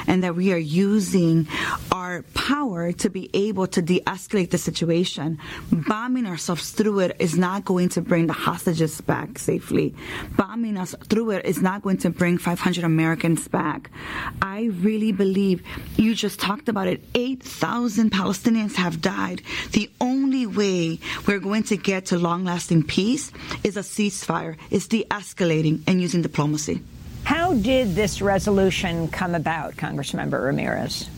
and that we are using our power to be able to de-escalate the situation. Bombing ourselves through it is not going to bring the hostages back safely. Bombing us through it is not going to bring 500 Americans back. I really believe, you just talked about it, 8,000 Palestinians have died. The only way we're going to get to long-lasting peace is a ceasefire, is de-escalating and using diplomacy. How did this resolution come about, Congressmember Ramirez?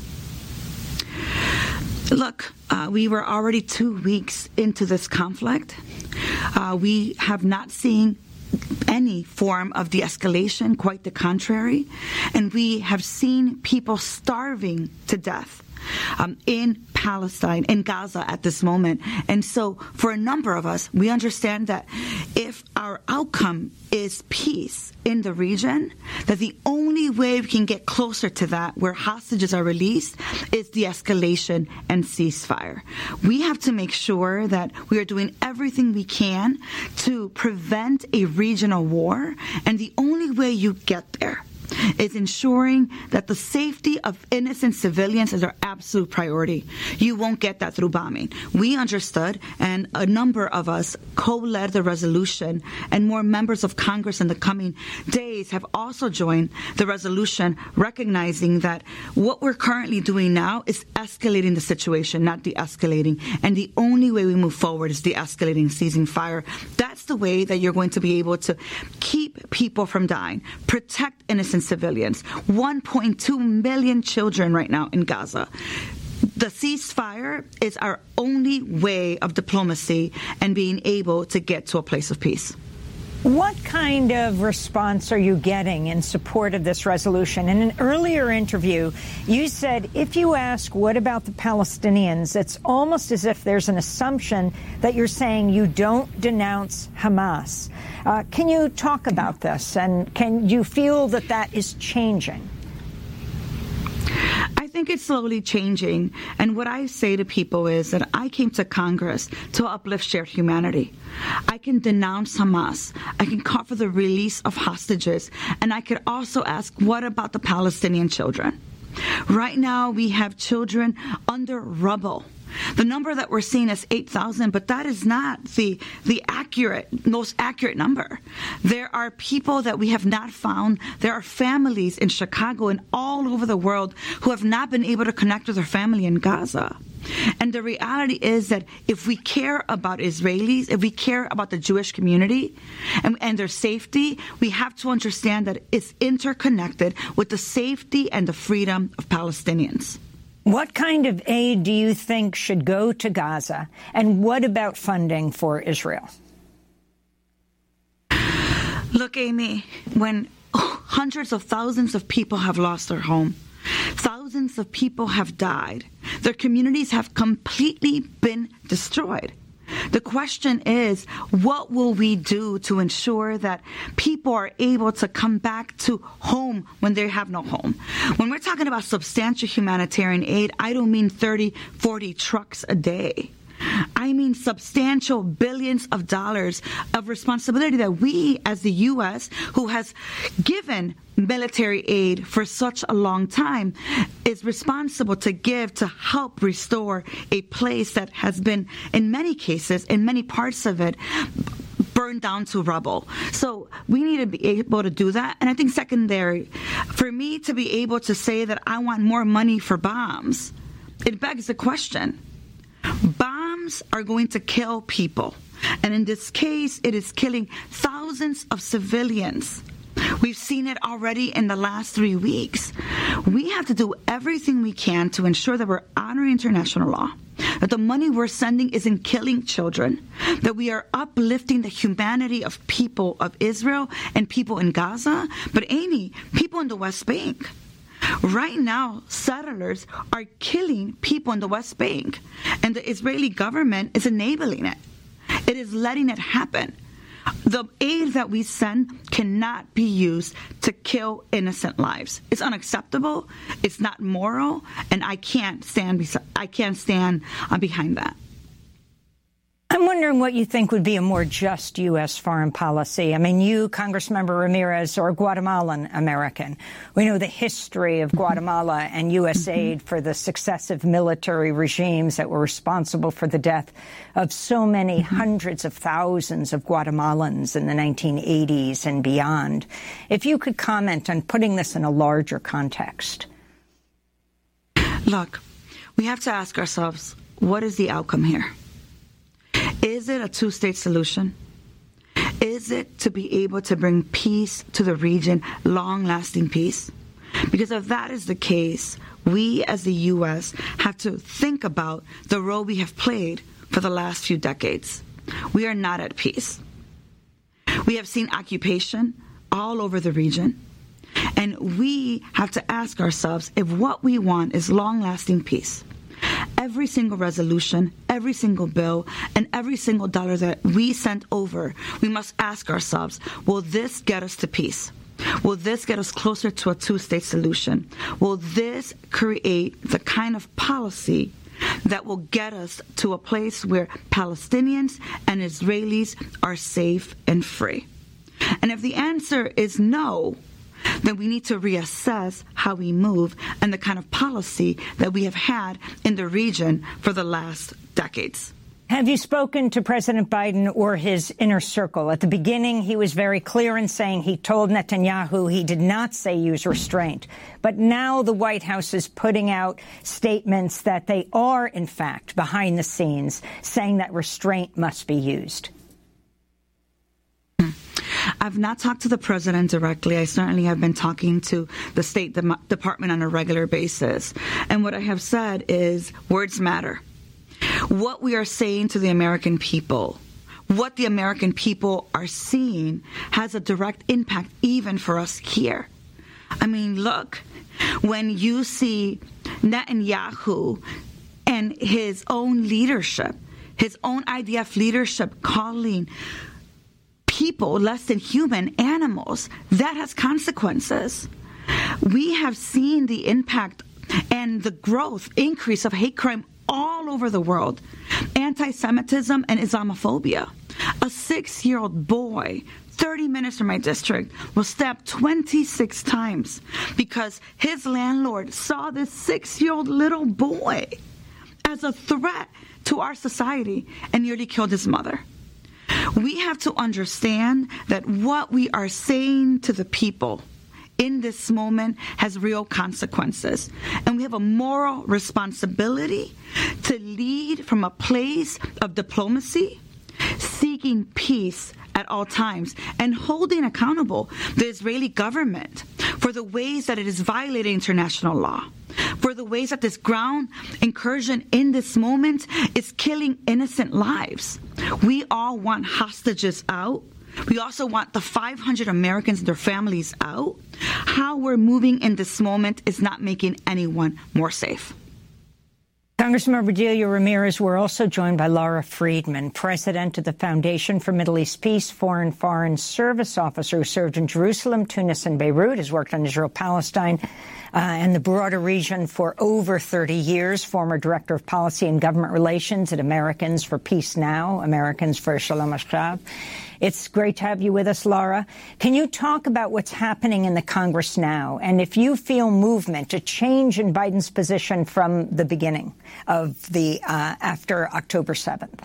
Look, we were already 2 weeks into this conflict. We have not seen any form of de-escalation, quite the contrary. And we have seen people starving to death in Palestine, in Gaza at this moment. And so for a number of us, we understand that if our outcome is peace in the region, that the only way we can get closer to that, where hostages are released, is de-escalation and ceasefire. We have to make sure that we are doing everything we can to prevent a regional war, and the only way you get there is ensuring that the safety of innocent civilians is our absolute priority. You won't get that through bombing. We understood, and a number of us co-led the resolution, and more members of Congress in the coming days have also joined the resolution, recognizing that what we're currently doing now is escalating the situation, not de-escalating. And the only way we move forward is de-escalating, ceasing fire. That's the way that you're going to be able to keep people from dying, protect innocent civilians. 1.2 million children right now in Gaza. The ceasefire is our only way of diplomacy and being able to get to a place of peace. What kind of response are you getting in support of this resolution? In an earlier interview, you said if you ask what about the Palestinians, it's almost as if there's an assumption that you're saying you don't denounce Hamas. Can you talk about this? And can you feel that that is changing? I think it's slowly changing. And what I say to people is that I came to Congress to uplift shared humanity. I can denounce Hamas. I can call for the release of hostages. And I could also ask, what about the Palestinian children? Right now, we have children under rubble. The number that we're seeing is 8,000, but that is not the most accurate number. There are people that we have not found. There are families in Chicago and all over the world who have not been able to connect with their family in Gaza. And the reality is that if we care about Israelis, if we care about the Jewish community and their safety, we have to understand that it's interconnected with the safety and the freedom of Palestinians. What kind of aid do you think should go to Gaza? And what about funding for Israel? Look, Amy, when hundreds of thousands of people have lost their home, thousands of people have died, their communities have completely been destroyed. The question is, what will we do to ensure that people are able to come back to home when they have no home? When we're talking about substantial humanitarian aid, I don't mean 30, 40 trucks a day. I mean substantial billions of dollars of responsibility that we, as the U.S., who has given military aid for such a long time, is responsible to give to help restore a place that has been, in many cases, in many parts of it, burned down to rubble. So we need to be able to do that. And I think secondary, for me to be able to say that I want more money for bombs, it begs the question. Bombs are going to kill people. And in this case, it is killing thousands of civilians. We've seen it already in the last 3 weeks. We have to do everything we can to ensure that we're honoring international law, that the money we're sending isn't killing children, that we are uplifting the humanity of people of Israel and people in Gaza, but Amy, people in the West Bank. Right now, settlers are killing people in the West Bank, and the Israeli government is enabling it. It is letting it happen. The aid that we send cannot be used to kill innocent lives. It's unacceptable. It's not moral, and I can't stand behind that. I'm wondering what you think would be a more just U.S. foreign policy. I mean, you, Congressmember Ramirez, are a Guatemalan American. We know the history of Guatemala and U.S. aid for the successive military regimes that were responsible for the death of so many hundreds of thousands of Guatemalans in the 1980s and beyond. If you could comment on putting this in a larger context. Look, we have to ask ourselves, what is the outcome here? Is it a two-state solution? Is it to be able to bring peace to the region, long-lasting peace? Because if that is the case, we as the U.S. have to think about the role we have played for the last few decades. We are not at peace. We have seen occupation all over the region. And we have to ask ourselves if what we want is long-lasting peace. Every single resolution, every single bill, and every single dollar that we send over, we must ask ourselves, will this get us to peace? Will this get us closer to a two-state solution? Will this create the kind of policy that will get us to a place where Palestinians and Israelis are safe and free? And if the answer is no, then we need to reassess how we move and the kind of policy that we have had in the region for the last decades. Have you spoken to President Biden or his inner circle? At the beginning, he was very clear in saying he told Netanyahu he did not say use restraint. But now the White House is putting out statements that they are, in fact, behind the scenes, saying that restraint must be used. I've not talked to the president directly. I certainly have been talking to the State Department on a regular basis. And what I have said is words matter. What we are saying to the American people, what the American people are seeing has a direct impact even for us here. I mean, look, when you see Netanyahu and his own leadership, his own IDF leadership calling people less than human animals, that has consequences. We have seen the impact and the growth, increase of hate crime all over the world. Anti-Semitism and Islamophobia. A 6-year-old boy, 30 minutes from my district, was stabbed 26 times because his landlord saw this 6-year-old little boy as a threat to our society and nearly killed his mother. We have to understand that what we are saying to the people in this moment has real consequences. And we have a moral responsibility to lead from a place of diplomacy, seeking peace at all times, and holding accountable the Israeli government for the ways that it is violating international law, for the ways that this ground incursion in this moment is killing innocent lives. We all want hostages out. We also want the 500 Americans and their families out. How we're moving in this moment is not making anyone more safe. Congressman Bedelia Ramirez, we're also joined by Laura Friedman, president of the Foundation for Middle East Peace, Foreign Service officer who served in Jerusalem, Tunis, and Beirut, has worked on Israel-Palestine and the broader region for over 30 years, former director of policy and government relations at Americans for Peace Now, Americans for Shalom עכשיו. It's great to have you with us, Laura. Can you talk about what's happening in the Congress now, and if you feel movement, a change in Biden's position from the beginning of the after October 7th?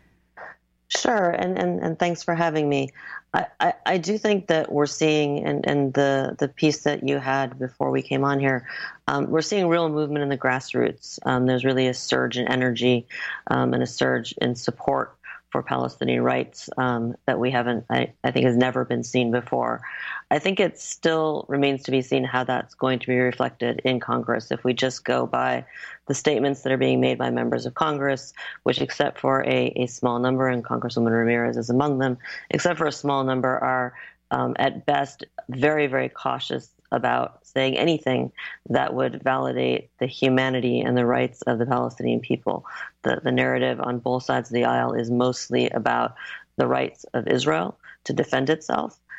Sure, and thanks for having me. I do think that we're seeing, and the piece that you had before we came on here, we're seeing real movement in the grassroots. There's really a surge in energy and a surge in support for Palestinian rights that we haven't, I think, has never been seen before. I think it still remains to be seen how that's going to be reflected in Congress. If we just go by the statements that are being made by members of Congress, which except for a small number, and Congresswoman Ramirez is among them, except for a small number are at best very, very cautious about saying anything that would validate the humanity and the rights of the Palestinian people. The narrative on both sides of the aisle is mostly about the rights of Israel to defend itself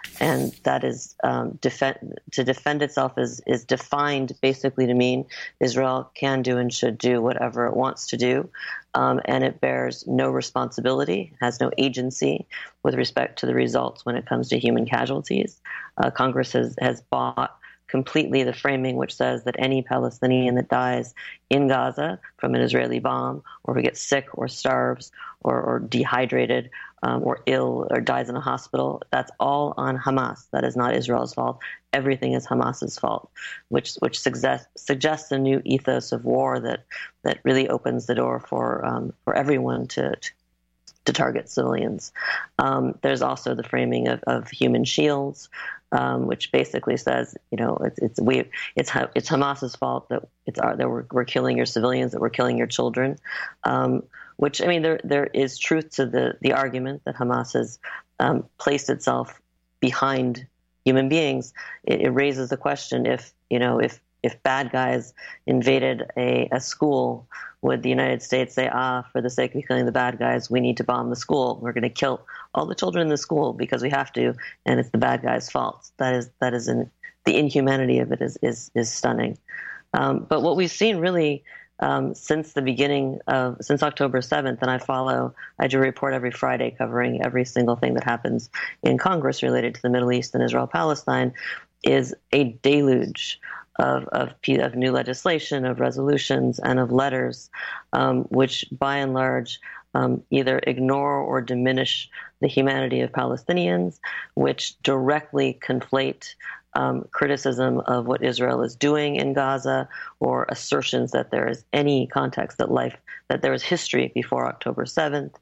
and that is to defend itself is defined basically to mean Israel can do and should do whatever it wants to do, and it bears no responsibility, has no agency with respect to the results when it comes to human casualties. Congress has bought completely the framing which says that any Palestinian that dies in Gaza from an Israeli bomb, or who gets sick or starves or dehydrated or ill or dies in a hospital, that's all on Hamas. That is not Israel's fault. Everything is Hamas's fault, which suggests a new ethos of war that really opens the door for everyone to target civilians. There's also the framing of human shields, which basically says, it's Hamas's fault that we're killing your civilians, that we're killing your children. Which, I mean, there is truth to the argument that Hamas has placed itself behind human beings. It raises the question: if bad guys invaded a school, would the United States say, for the sake of killing the bad guys, we need to bomb the school? We're going to kill all the children in the school because we have to, and it's the bad guys' fault. That is the inhumanity of it is stunning. But what we've seen really since the beginning since October 7th, and I do a report every Friday covering every single thing that happens in Congress related to the Middle East and Israel-Palestine, is a deluge of new legislation, of resolutions, and of letters, which by and large either ignore or diminish the humanity of Palestinians, which directly conflate criticism of what Israel is doing in Gaza, or assertions that there is any context that there is history before October 7th,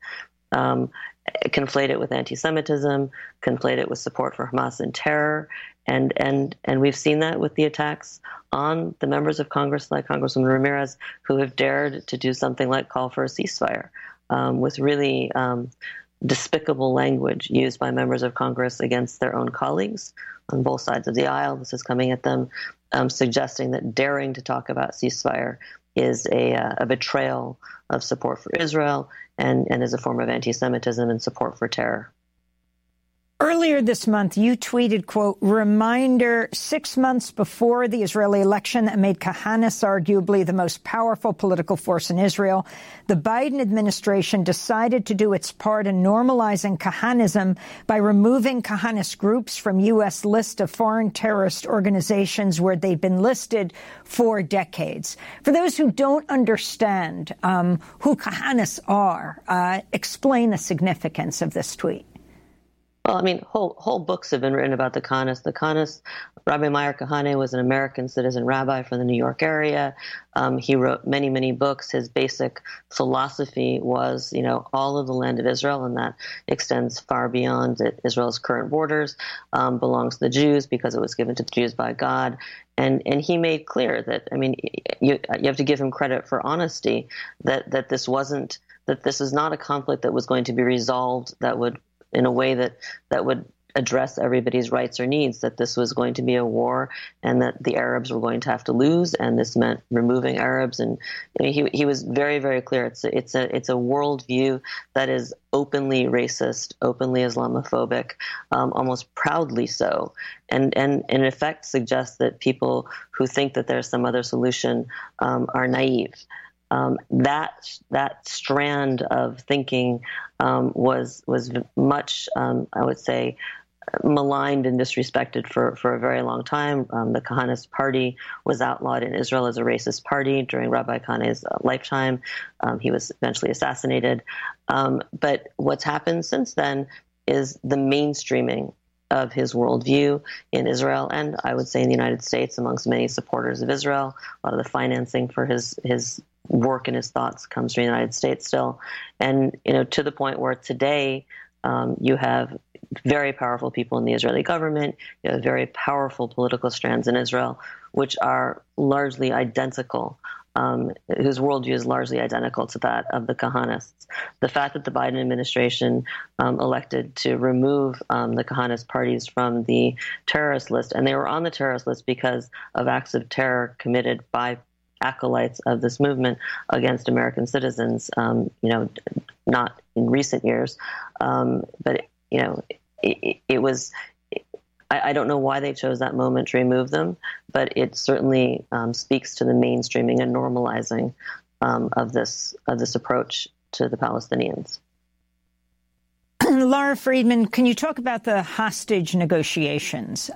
conflate it with anti-Semitism, conflate it with support for Hamas and terror, and we've seen that with the attacks on the members of Congress, like Congresswoman Ramirez, who have dared to do something like call for a ceasefire, with really despicable language used by members of Congress against their own colleagues on both sides of the aisle. This is coming at them, suggesting that daring to talk about ceasefire is a betrayal of support for Israel and is a form of anti-Semitism and support for terror. Earlier this month, you tweeted, quote, reminder 6 months before the Israeli election that made Kahanis arguably the most powerful political force in Israel, the Biden administration decided to do its part in normalizing Kahanism by removing Kahanis groups from U.S. list of foreign terrorist organizations where they've been listed for decades. For those who don't understand who Kahanis are, explain the significance of this tweet. Well, I mean, whole books have been written about the Kahanis. The Kahanis, Rabbi Meir Kahane was an American citizen rabbi from the New York area. He wrote many, many books. His basic philosophy was, all of the land of Israel, and that extends far beyond Israel's current borders, belongs to the Jews because it was given to the Jews by God. And he made clear that, I mean, you have to give him credit for honesty, that this is not a conflict that was going to be resolved in a way that would address everybody's rights or needs, that this was going to be a war and that the Arabs were going to have to lose, and this meant removing Arabs. And he was very, very clear. It's a worldview that is openly racist, openly Islamophobic, almost proudly so, and in effect suggests that people who think that there's some other solution are naive. That strand of thinking was much, I would say, maligned and disrespected for a very long time. The Kahanist party was outlawed in Israel as a racist party during Rabbi Kahane's lifetime. He was eventually assassinated. But what's happened since then is the mainstreaming of his worldview in Israel, and I would say in the United States, amongst many supporters of Israel. A lot of the financing for his work and his thoughts comes from the United States still. And, to the point where today you have very powerful people in the Israeli government, you have very powerful political strands in Israel, which are largely identical, whose worldview is largely identical to that of the Kahanists. The fact that the Biden administration elected to remove the Kahanist parties from the terrorist list, and they were on the terrorist list because of acts of terror committed by acolytes of this movement against American citizens, not in recent years, but it was I don't know why they chose that moment to remove them, but it certainly speaks to the mainstreaming and normalizing of this approach to the Palestinians. Lara Friedman, can you talk about the hostage negotiations?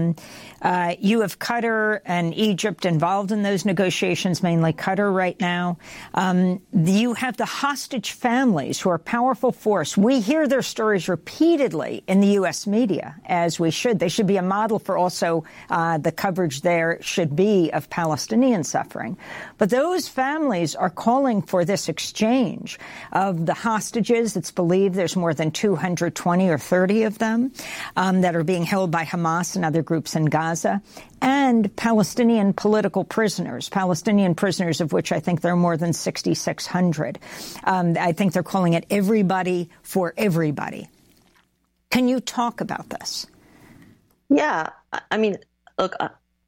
You have Qatar and Egypt involved in those negotiations, mainly Qatar right now. You have the hostage families who are a powerful force. We hear their stories repeatedly in the U.S. media, as we should. They should be a model for also the coverage there should be of Palestinian suffering. But those families are calling for this exchange of the hostages. It's believed there's more than 220 or 30 of them that are being held by Hamas and other groups in Gaza, and Palestinian political prisoners, of which I think there are more than 6,600. I think they're calling it everybody for everybody. Can you talk about this? Yeah, I mean, look,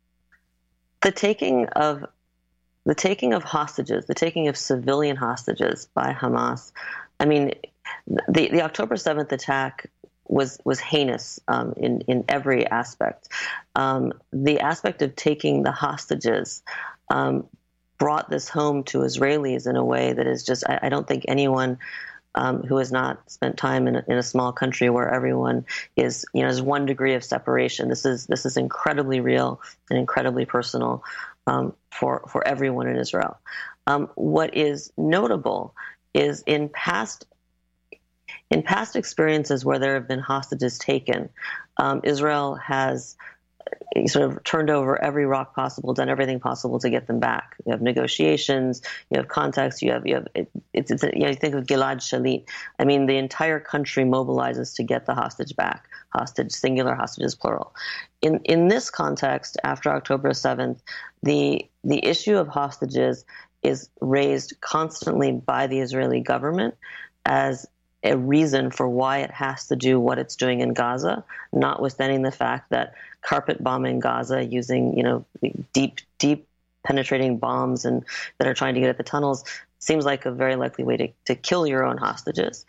the taking of hostages, the taking of civilian hostages by Hamas, I mean, the October 7th attack was heinous in every aspect. The aspect of taking the hostages brought this home to Israelis in a way that is just, I don't think anyone who has not spent time in a small country where everyone is, there's 1 degree of separation. This is incredibly real and incredibly personal for everyone in Israel. What is notable is in past experiences where there have been hostages taken, Israel has sort of turned over every rock possible, done everything possible to get them back. You have negotiations, you have contacts, you think of Gilad Shalit. I mean, the entire country mobilizes to get the hostage back. Hostage, singular, hostages, plural. In this context, after October 7th, the issue of hostages is raised constantly by the Israeli government as a reason for why it has to do what it's doing in Gaza, notwithstanding the fact that carpet bombing Gaza using, deep penetrating bombs and that are trying to get at the tunnels seems like a very likely way to kill your own hostages.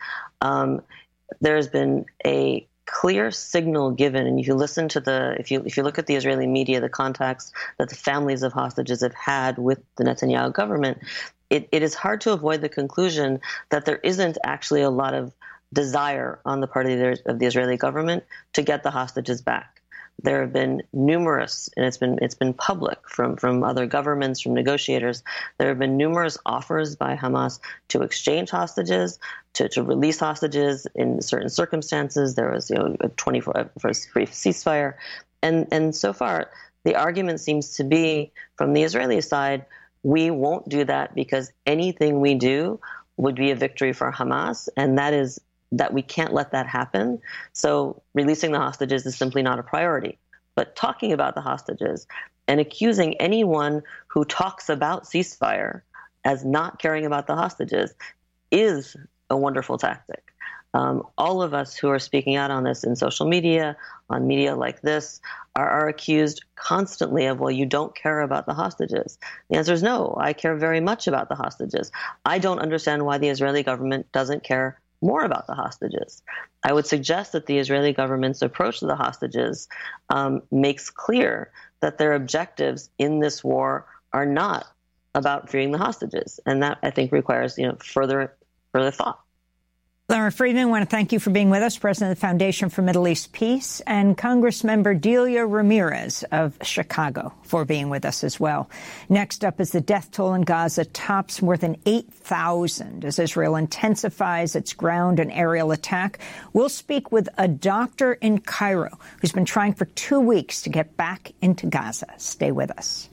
There's been a clear signal given, and if you listen to if you look at the Israeli media, the contacts that the families of hostages have had with the Netanyahu government, it is hard to avoid the conclusion that there isn't actually a lot of desire on the part of the Israeli government to get the hostages back. There have been numerous, and it's been public from other governments, from negotiators. There have been numerous offers by Hamas to exchange hostages, to release hostages in certain circumstances. There was a 24-hour brief ceasefire, and so far the argument seems to be from the Israeli side, we won't do that because anything we do would be a victory for Hamas, and that is that we can't let that happen. So releasing the hostages is simply not a priority. But talking about the hostages and accusing anyone who talks about ceasefire as not caring about the hostages is a wonderful tactic. All of us who are speaking out on this in social media, on media like this, are accused constantly of, well, you don't care about the hostages. The answer is no, I care very much about the hostages. I don't understand why the Israeli government doesn't care more about the hostages. I would suggest that the Israeli government's approach to the hostages makes clear that their objectives in this war are not about freeing the hostages. And that, I think, requires further thought. Lara Friedman, I want to thank you for being with us, President of the Foundation for Middle East Peace, and Congressmember Delia Ramirez of Chicago for being with us as well. Next up is the death toll in Gaza tops more than 8,000 as Israel intensifies its ground and aerial attack. We'll speak with a doctor in Cairo who's been trying for 2 weeks to get back into Gaza. Stay with us.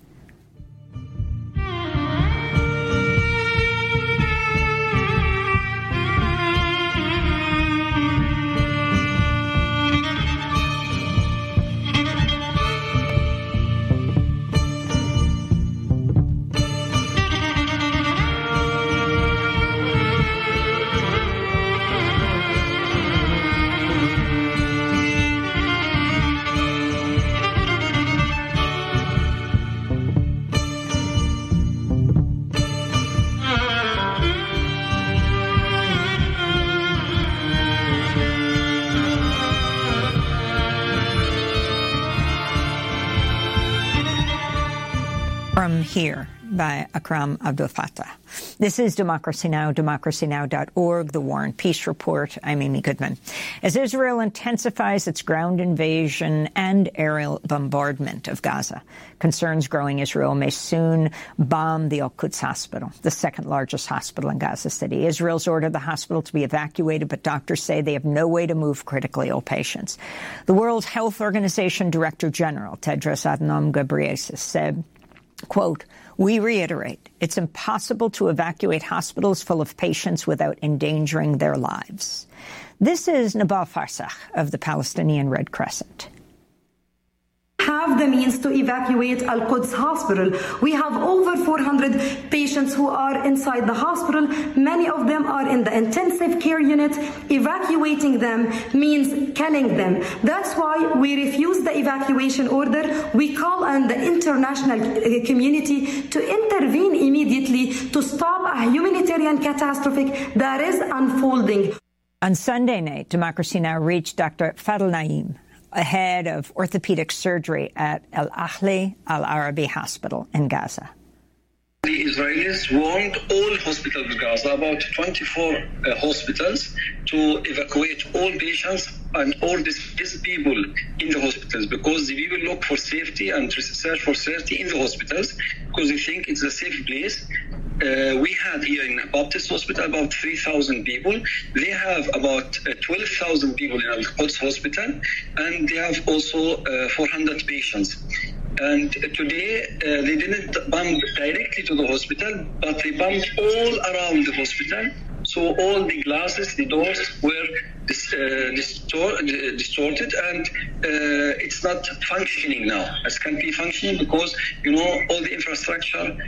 here by Akram Abdel Fattah. This is Democracy Now!, democracynow.org, The War and Peace Report. I'm Amy Goodman. As Israel intensifies its ground invasion and aerial bombardment of Gaza, concerns growing Israel may soon bomb the Al-Quds Hospital, the second largest hospital in Gaza City. Israel's ordered the hospital to be evacuated, but doctors say they have no way to move critically ill patients. The World Health Organization Director General, Tedros Adhanom Ghebreyesus, said, quote, "We reiterate, it's impossible to evacuate hospitals full of patients without endangering their lives." This is Nabal Farsakh of the Palestinian Red Crescent. Have the means to evacuate Al-Quds Hospital. We have over 400 patients who are inside the hospital. Many of them are in the intensive care unit. Evacuating them means killing them. That's why we refuse the evacuation order. We call on the international community to intervene immediately to stop a humanitarian catastrophe that is unfolding. On Sunday night, Democracy Now! Reached Dr. Fadel Naim, head of orthopedic surgery at Al Ahli Al Arabi Hospital in Gaza. The Israelis warned all hospitals in Gaza, about 24 hospitals, to evacuate all patients and all these people in the hospitals, because the people look for safety and search for safety in the hospitals because they think it's a safe place. We had here in Baptist Hospital about 3,000 people. They have about 12,000 people in Al-Quds Hospital, and they have also 400 patients. And today, they didn't bomb directly to the hospital, but they bombed all around the hospital. So all the glasses, the doors were distorted, and it's not functioning now. It can't be functioning because, all the infrastructure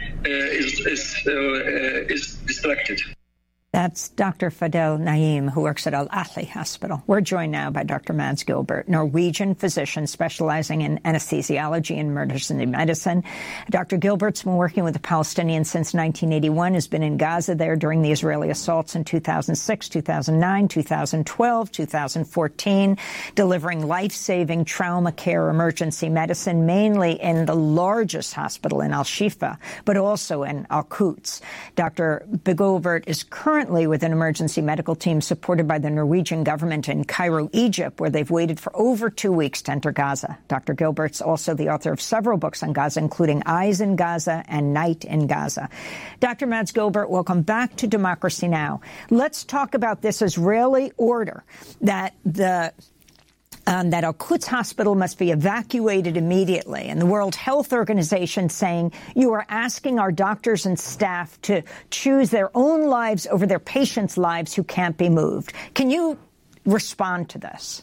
is distracted. That's Dr. Fadel Naim, who works at Al Ahli Hospital. We're joined now by Dr. Mads Gilbert, Norwegian physician specializing in anesthesiology and emergency medicine. Dr. Gilbert's been working with the Palestinians since 1981, has been in Gaza there during the Israeli assaults in 2006, 2009, 2012, 2014, delivering life-saving trauma care emergency medicine, mainly in the largest hospital in Al-Shifa, but also in Al-Quds. Dr. Gilbert is currently with an emergency medical team supported by the Norwegian government in Cairo, Egypt, where they've waited for over 2 weeks to enter Gaza. Dr. Gilbert's also the author of several books on Gaza, including Eyes in Gaza and Night in Gaza. Dr. Mads Gilbert, welcome back to Democracy Now! Let's talk about this Israeli order that that Al-Quds Hospital must be evacuated immediately, and the World Health Organization saying you are asking our doctors and staff to choose their own lives over their patients' lives who can't be moved. Can you respond to this?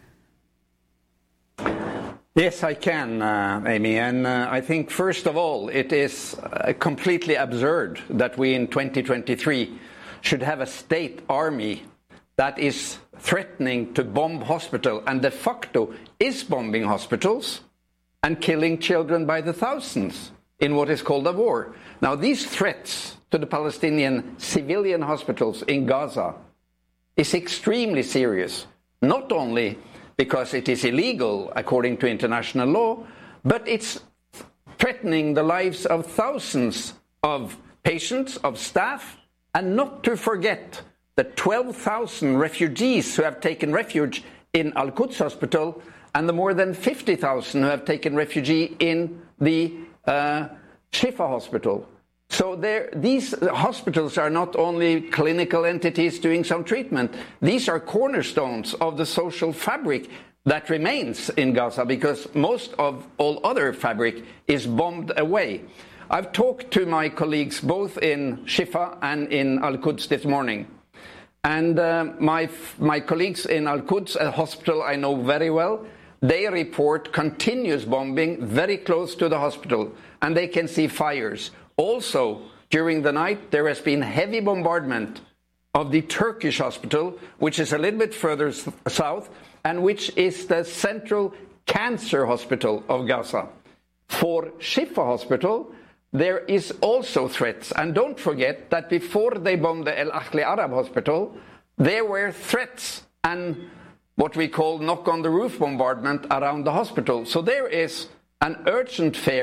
Yes, I can, Amy. And I think, first of all, it is completely absurd that we in 2023 should have a state army that is threatening to bomb hospital and de facto is bombing hospitals and killing children by the thousands in what is called a war. Now, these threats to the Palestinian civilian hospitals in Gaza is extremely serious, not only because it is illegal according to international law, but it's threatening the lives of thousands of patients, of staff, and not to forget the 12,000 refugees who have taken refuge in Al-Quds Hospital and the more than 50,000 who have taken refuge in the Shifa Hospital. So these hospitals are not only clinical entities doing some treatment. These are cornerstones of the social fabric that remains in Gaza, because most of all other fabric is bombed away. I've talked to my colleagues both in Shifa and in Al-Quds this morning. And my colleagues in Al-Quds Hospital I know very well. They report continuous bombing very close to the hospital, and they can see fires. Also, during the night, there has been heavy bombardment of the Turkish hospital, which is a little bit further south, and which is the central cancer hospital of Gaza. For Shifa Hospital, there is also threats. And don't forget that before they bombed the Al Ahli Arab Hospital, there were threats and what we call knock-on-the-roof bombardment around the hospital. So there is an urgent fear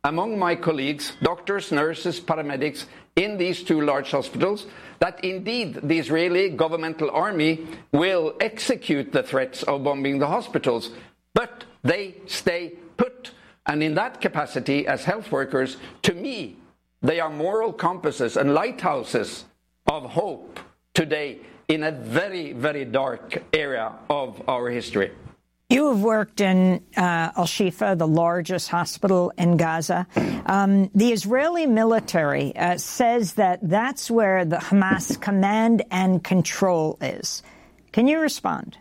among my colleagues, doctors, nurses, paramedics, in these two large hospitals, that indeed the Israeli governmental army will execute the threats of bombing the hospitals, but they stay put. And in that capacity, as health workers, to me, they are moral compasses and lighthouses of hope today in a very, very dark area of our history. You have worked in Al-Shifa, the largest hospital in Gaza. The Israeli military says that that's where the Hamas command and control is. Can you respond?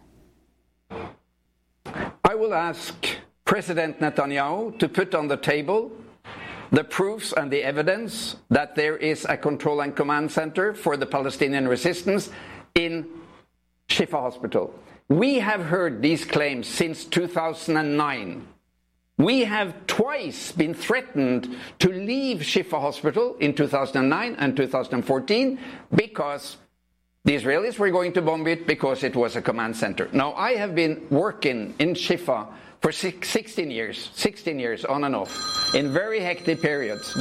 I will ask President Netanyahu to put on the table the proofs and the evidence that there is a control and command center for the Palestinian resistance in Shifa Hospital. We have heard these claims since 2009. We have twice been threatened to leave Shifa Hospital in 2009 and 2014 because the Israelis were going to bomb it because it was a command center. Now, I have been working in Shifa for 16 years on and off, in very hectic periods.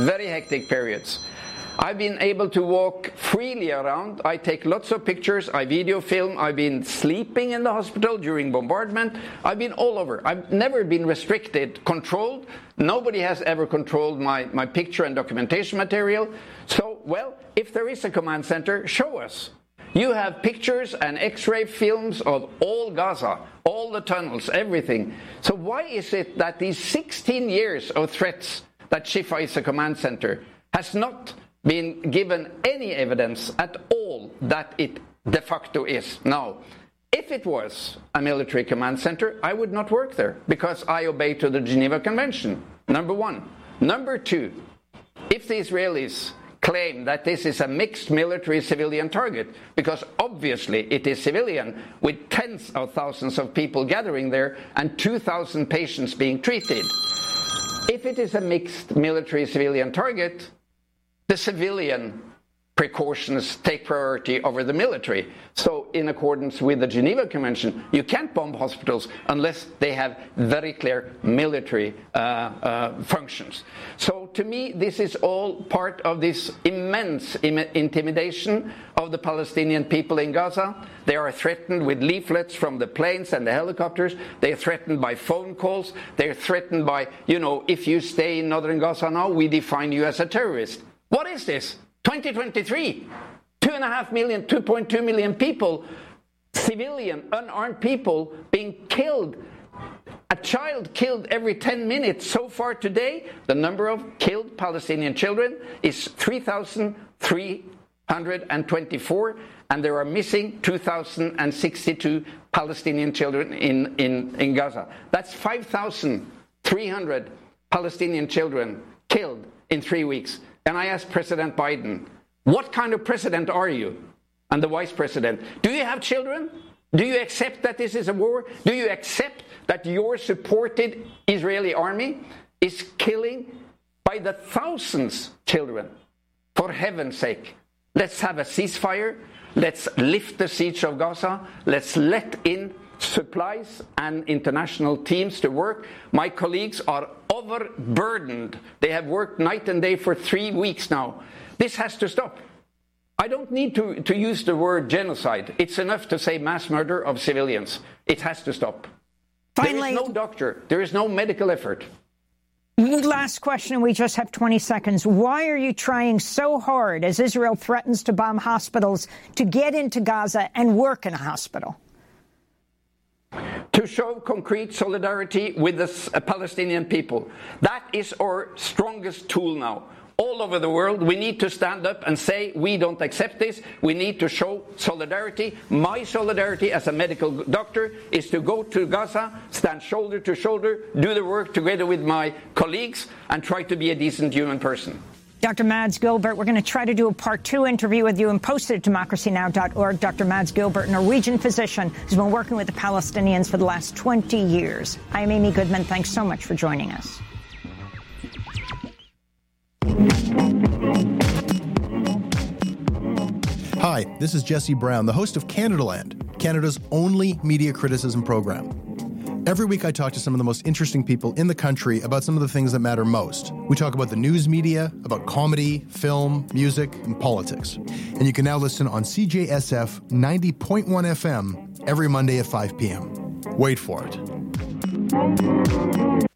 I've been able to walk freely around. I take lots of pictures. I video film. I've been sleeping in the hospital during bombardment. I've been all over. I've never been restricted, controlled. Nobody has ever controlled my picture and documentation material. So, well, if there is a command center, show us. You have pictures and X-ray films of all Gaza, all the tunnels, everything. So why is it that these 16 years of threats that Shifa is a command center has not been given any evidence at all that it de facto is? Now, if it was a military command center, I would not work there because I obey to the Geneva Convention, number one. Number two, if the Israelis claim that this is a mixed military-civilian target, because obviously it is civilian, with tens of thousands of people gathering there and 2,000 patients being treated. If it is a mixed military-civilian target, the civilian precautions take priority over the military. So in accordance with the Geneva Convention, you can't bomb hospitals unless they have very clear military functions. So to me, this is all part of this immense intimidation of the Palestinian people in Gaza. They are threatened with leaflets from the planes and the helicopters. They are threatened by phone calls. They are threatened by, if you stay in northern Gaza now, we define you as a terrorist. What is this? 2023, 2.2 million people, civilian, unarmed people being killed. A child killed every 10 minutes. So far today, the number of killed Palestinian children is 3,324, and there are missing 2,062 Palestinian children in Gaza. That's 5,300 Palestinian children killed in 3 weeks. And I asked President Biden, what kind of president are you? And the vice president, do you have children? Do you accept that this is a war? Do you accept that your supported Israeli army is killing by the thousands children? For heaven's sake, let's have a ceasefire. Let's lift the siege of Gaza. Let's let in supplies and international teams to work. My colleagues are overburdened. They have worked night and day for 3 weeks now. This has to stop. I don't need to use the word genocide. It's enough to say mass murder of civilians. It has to stop. Finally, there is no doctor. There is no medical effort. Last question, we just have 20 seconds. Why are you trying so hard, as Israel threatens to bomb hospitals, to get into Gaza and work in a hospital? To show concrete solidarity with the Palestinian people. That is our strongest tool now. All over the world, we need to stand up and say, we don't accept this. We need to show solidarity. My solidarity as a medical doctor is to go to Gaza, stand shoulder to shoulder, do the work together with my colleagues, and try to be a decent human person. Dr. Mads Gilbert, we're going to try to do a Part 2 interview with you and post it at democracynow.org. Dr. Mads Gilbert, a Norwegian physician who's been working with the Palestinians for the last 20 years. I'm Amy Goodman. Thanks so much for joining us. Hi, this is Jesse Brown, the host of Canadaland, Canada's only media criticism program. Every week I talk to some of the most interesting people in the country about some of the things that matter most. We talk about the news media, about comedy, film, music, and politics. And you can now listen on CJSF 90.1 FM every Monday at 5 p.m. Wait for it.